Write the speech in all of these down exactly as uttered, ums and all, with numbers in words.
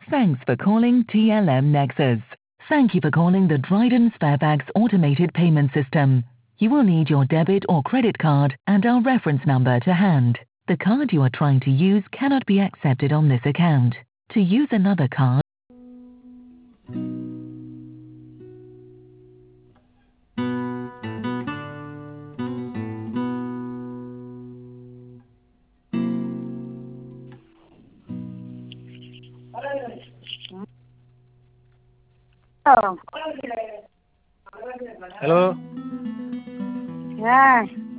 Thanks for calling T L M Nexus. Thank you for calling the Dryden Sparebags automated payment system. You will need your debit or credit card and our reference number to hand. The card you are trying to use cannot be accepted on this account. To use another card, Oh, hello হ্যাঁ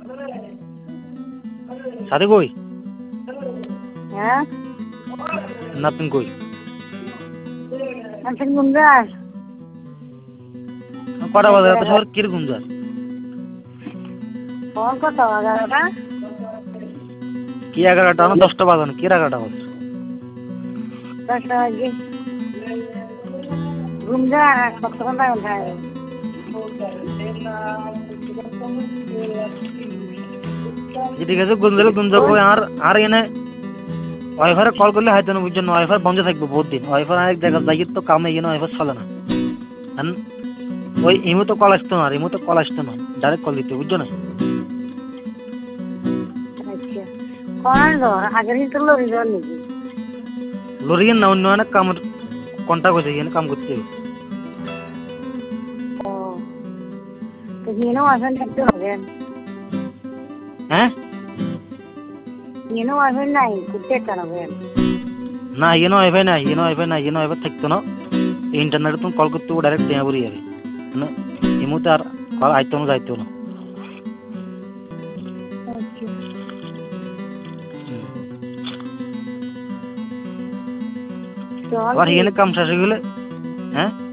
সাথে কই হ্যাঁ নাতিন কই আছেন গুন্ডার কটা বাজে এত শহর কিরকম যার ফোন কত এগারোটা কি এগারোটা না দশটা বাজানো কি এগারোটা বাজে দশটা বাজে গুন্ডার কতক্ষণ লাগবে ভাই ঠিক আছে গুঞ্জলে গুঞ্জা কই আর আর এনে ওয়াইফাই কল করলে হয়তো না বুঝছেন ওয়াইফাই বন্ধ থাকবে বহুত দিন ওয়াইফাই আরেক জায়গা যাই তো কামে এনে ওয়াইফাই চলে না ওই ইমো তো কল আসতো না ইমো তো কল আসতো না ডাইরেক্ট কল দিতে বুঝছো না আচ্ছা কোন ধর আগের তো লরি ধর নাকি লরিয়েন না অন্য অনেক কাম কন্টাক্ট হয়েছে এখানে কাম করতে ও তো নিনো আসেন দেখতে হবে হ্যাঁ নিনো আসেন নাই করতে কারবে না এনো ওয়াইফাই না এনো ওয়াইফাই না এনো ওয়াইফাই থাকতো না ইন্টারনেটে তুমি কল করতে ডাইরেক্ট দেয়া পড়ে যাবে না ইমোতে আর কল আইতো না যাইতো না চল আর এখানে কাম শেষ হয়ে গেলে হ্যাঁ